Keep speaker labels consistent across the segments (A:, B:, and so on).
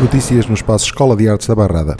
A: Notícias no espaço Escola de Artes da Barrada.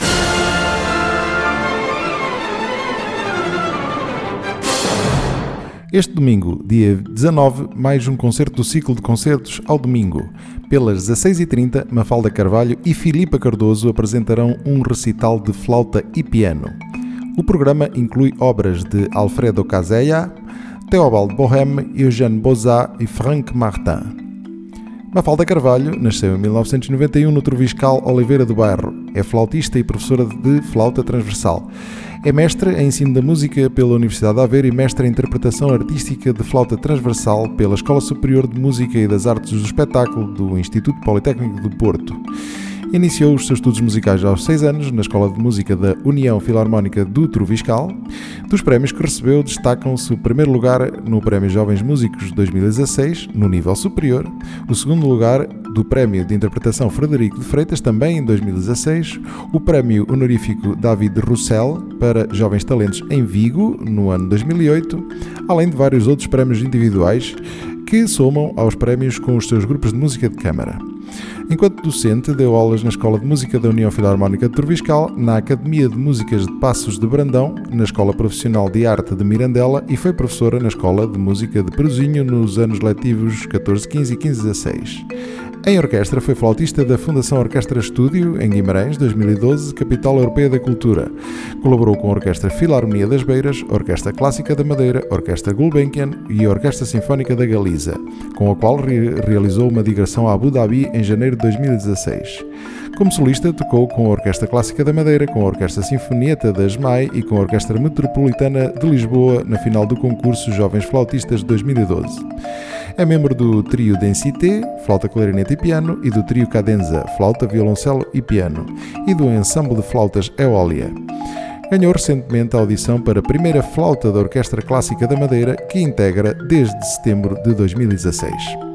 A: Este domingo, dia 19, mais um concerto do ciclo de concertos ao domingo. Pelas 16h30, Mafalda Carvalho e Filipa Cardoso apresentarão um recital de flauta e piano. O programa inclui obras de Alfredo Casella, Théobald Bohème, Eugène Bozat e Franck Martin. Mafalda Carvalho nasceu em 1991 no Troviscal Oliveira do Bairro. É flautista e professora de flauta transversal. É mestre em ensino da música pela Universidade de Aveiro e mestre em interpretação artística de flauta transversal pela Escola Superior de Música e das Artes do Espetáculo do Instituto Politécnico do Porto. Iniciou os seus estudos musicais aos 6 anos na Escola de Música da União Filarmónica do Troviscal. Dos prémios que recebeu, destacam-se o primeiro lugar no Prémio Jovens Músicos 2016, no nível superior, o segundo lugar do Prémio de Interpretação Frederico de Freitas, também em 2016, o Prémio Honorífico David Roussel para Jovens Talentos em Vigo, no ano 2008, além de vários outros prémios individuais que somam aos prémios com os seus grupos de música de câmara. Enquanto docente, deu aulas na Escola de Música da União Filarmónica de Troviscal, na Academia de Músicas de Passos de Brandão, na Escola Profissional de Arte de Mirandela e foi professora na Escola de Música de Peruzinho nos anos letivos 14-15 e 15-16. Em orquestra, foi flautista da Fundação Orquestra Estúdio, em Guimarães, 2012, Capital Europeia da Cultura. Colaborou com a Orquestra Filarmonia das Beiras, Orquestra Clássica da Madeira, Orquestra Gulbenkian e a Orquestra Sinfónica da Galiza, com a qual realizou uma digressão a Abu Dhabi em janeiro de 2016. Como solista, tocou com a Orquestra Clássica da Madeira, com a Orquestra Sinfonieta da ESMAI e com a Orquestra Metropolitana de Lisboa na final do concurso Jovens Flautistas de 2012. É membro do trio Densité, flauta, clarinete e piano, e do trio Cadenza, flauta, violoncelo e piano, e do ensemble de flautas Eólia. Ganhou recentemente a audição para a primeira flauta da Orquestra Clássica da Madeira, que integra desde setembro de 2016.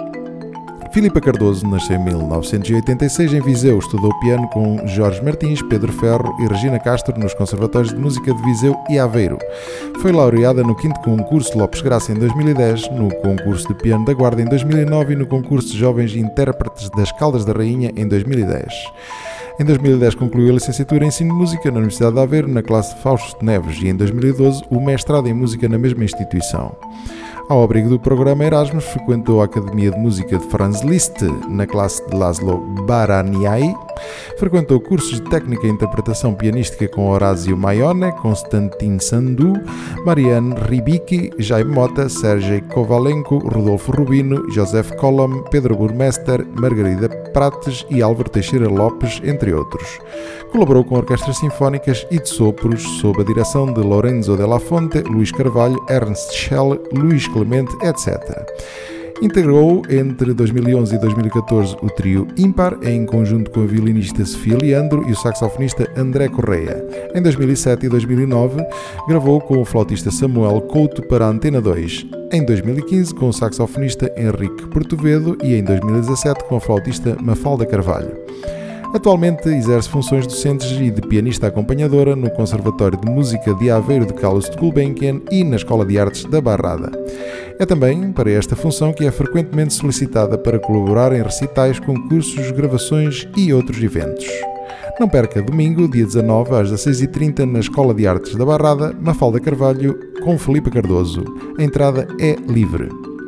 A: Filipa Cardoso nasceu em 1986 em Viseu, estudou piano com Jorge Martins, Pedro Ferro e Regina Castro nos Conservatórios de Música de Viseu e Aveiro. Foi laureada no 5º concurso Lopes Graça em 2010, no concurso de piano da Guarda em 2009 e no concurso de Jovens Intérpretes das Caldas da Rainha em 2010. Em 2010 concluiu a licenciatura em Ensino de Música na Universidade de Aveiro, na classe de Fausto Neves, e em 2012 o mestrado em Música na mesma instituição. Ao abrigo do programa Erasmus, frequentou a Academia de Música de Franz Liszt, na classe de Laszlo Baraniai. Frequentou cursos de técnica e interpretação pianística com Horácio Maione, Konstantin Sandu, Marianne Ribicki, Jaime Mota, Sergei Kovalenko, Rodolfo Rubino, Joseph Colom, Pedro Burmester, Margarida Prates e Álvaro Teixeira Lopes, entre outros. Colaborou com orquestras sinfónicas e de sopros sob a direção de Lorenzo de la Fonte, Luís Carvalho, Ernst Schell, Luís Clemente, etc. Integrou entre 2011 e 2014 o trio Ímpar, em conjunto com a violinista Sofia Leandro e o saxofonista André Correia. Em 2007 e 2009, gravou com o flautista Samuel Couto para a Antena 2. Em 2015, com o saxofonista Henrique Portovedo e em 2017 com a flautista Mafalda Carvalho. Atualmente exerce funções docentes e de pianista acompanhadora no Conservatório de Música de Aveiro de Carlos de Gulbenkian e na Escola de Artes da Barrada. É também para esta função que é frequentemente solicitada para colaborar em recitais, concursos, gravações e outros eventos. Não perca domingo, dia 19, às 16h30, na Escola de Artes da Barrada, Mafalda Carvalho com Filipa Cardoso. A entrada é livre.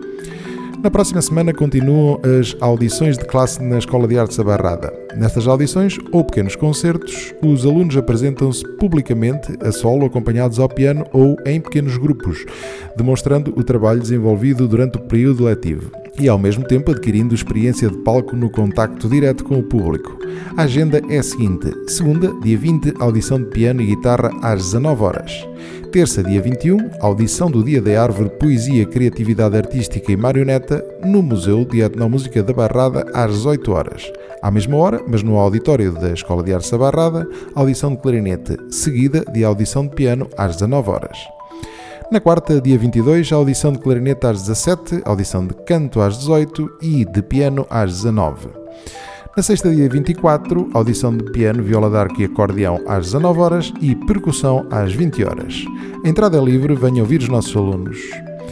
A: Na próxima semana continuam as audições de classe na Escola de Artes da Barrada. Nestas audições, ou pequenos concertos, os alunos apresentam-se publicamente a solo, acompanhados ao piano ou em pequenos grupos, demonstrando o trabalho desenvolvido durante o período letivo e, ao mesmo tempo, adquirindo experiência de palco no contacto direto com o público. A agenda é a seguinte: segunda, dia 20, audição de piano e guitarra às 19h. Terça, dia 21, audição do Dia da Árvore, Poesia, Criatividade Artística e Marioneta no Museu de Etnomúsica da Barrada às 18h. À mesma hora, mas no auditório da Escola de Artes da Barrada, audição de clarinete, seguida de audição de piano às 19h. Na quarta, dia 22, a audição de clarinete às 17h, audição de canto às 18h e de piano às 19h. Na sexta, dia 24, audição de piano, viola d'arco e acordeão às 19h e percussão às 20h. A entrada é livre, venham ouvir os nossos alunos.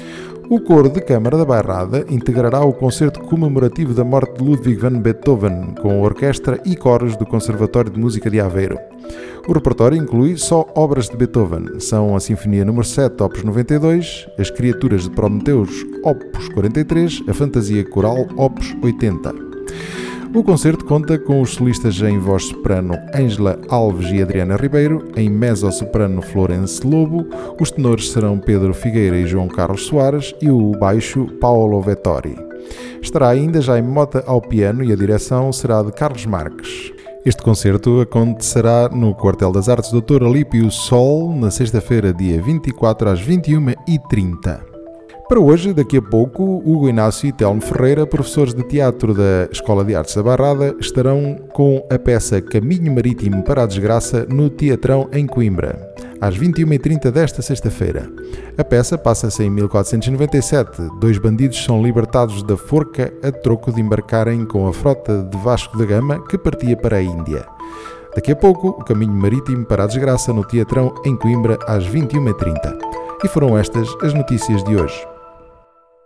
A: O Coro de Câmara da Bairrada integrará o concerto comemorativo da morte de Ludwig van Beethoven, com orquestra e coros do Conservatório de Música de Aveiro. O repertório inclui só obras de Beethoven. São a Sinfonia número 7, Opus 92, As Criaturas de Prometeus, Opus 43, a Fantasia Coral, Opus 80. O concerto conta com os solistas em voz soprano Ângela Alves e Adriana Ribeiro, em mezzo-soprano Florence Lobo, os tenores serão Pedro Figueira e João Carlos Soares e o baixo Paolo Vettori. Estará ainda Jaime Mota ao piano e a direção será de Carlos Marques. Este concerto acontecerá no Quartel das Artes Dr. Alípio Sol, na sexta-feira, dia 24, às 21h30. Para hoje, daqui a pouco, Hugo Inácio e Telmo Ferreira, professores de teatro da Escola de Artes da Bairrada, estarão com a peça Caminho Marítimo para a Desgraça no Teatrão em Coimbra, às 21h30 desta sexta-feira. A peça passa-se em 1497. Dois bandidos são libertados da forca a troco de embarcarem com a frota de Vasco da Gama que partia para a Índia. Daqui a pouco, o Caminho Marítimo para a Desgraça no Teatrão em Coimbra, às 21h30. E foram estas as notícias de hoje.